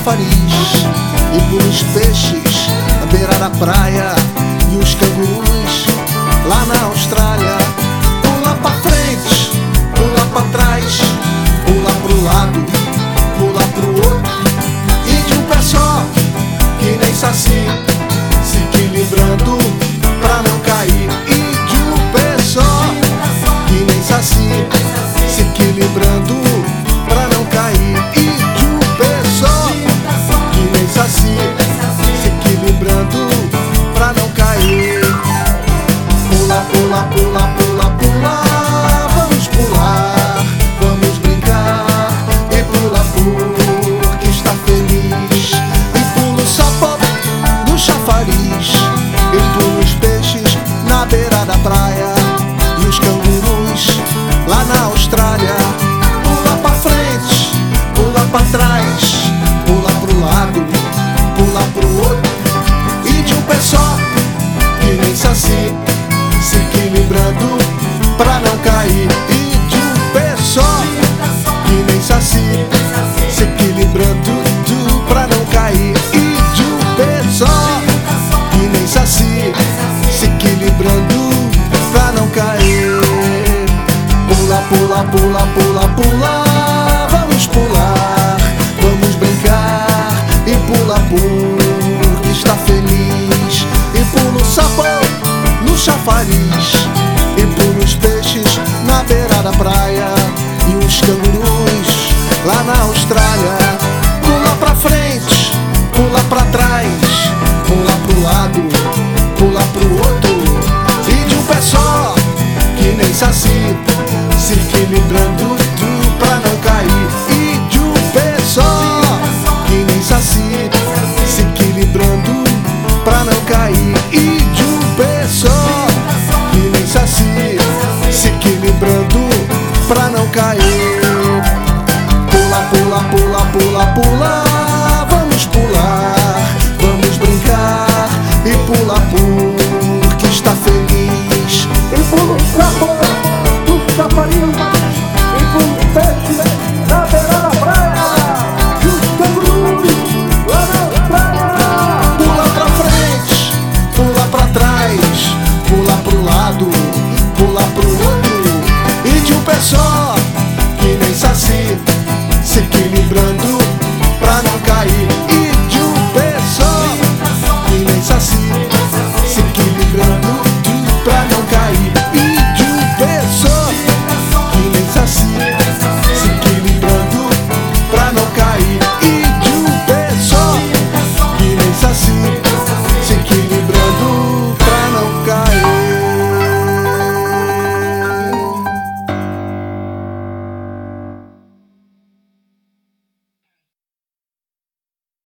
chafariz e pelos peixes à beira da praia e os cangurus lá na Austrália. Pula pra frente, pula pra trás, pula pro lado, pula pro outro, e de um pé só, que nem saci, se equilibrando pra não cair. E de um pé só, que nem saci, se equilibrando pra não cair. E de um pé só, que nem saci, se equilibrando pra não cair. Pula, pula, pula, pula, pula, vamos pular, vamos brincar. E pula porque está feliz. E pula o sapo do chafariz, e pula os peixes na beira da praia e os cangurus lá na Austrália. Pula pra frente, pula pra trás, pula pro lado, pula pro outro, e de um pé só, que nem saci, se equilibrando pra não cair. E de um pé só, que nem saci, se equilibrando pra não cair. E de um pé só, que nem saci, se equilibrando pra não cair. Pula, pula, pula, pula, pula, vamos pular, vamos brincar. E pula porque está feliz. E pula o sapo no chafariz, e pula os peixes na beira da praia e os cangurus lá na Austrália. Pula pra frente, pula pra trás, pula pro lado, pula pro outro, e de um pé só, que nem saci, se equilibrando pra não cair. E de um pé só, que nem saci, se equilibrando pra não cair. E de um pé só, que nem saci, se equilibrando pra não cair. Pula, pula, pula, pula, pula,